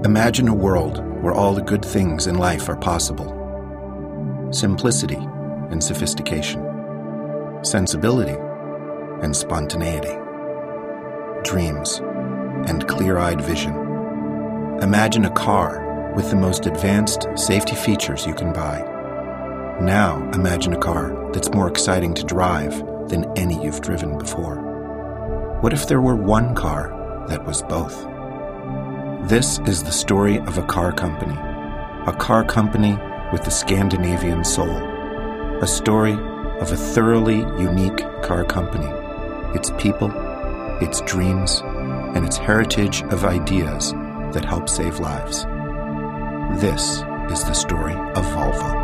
Imagine a world where all the good things in life are possible. Simplicity and sophistication. Sensibility and spontaneity. Dreams and clear-eyed vision. Imagine a car with the most advanced safety features you can buy. Now imagine a car that's more exciting to drive than any you've driven before. What if there were one car that was both? This is the story of a car company with the Scandinavian soul, a story of a thoroughly unique car company, its people, its dreams, and its heritage of ideas that help save lives. This is the story of Volvo.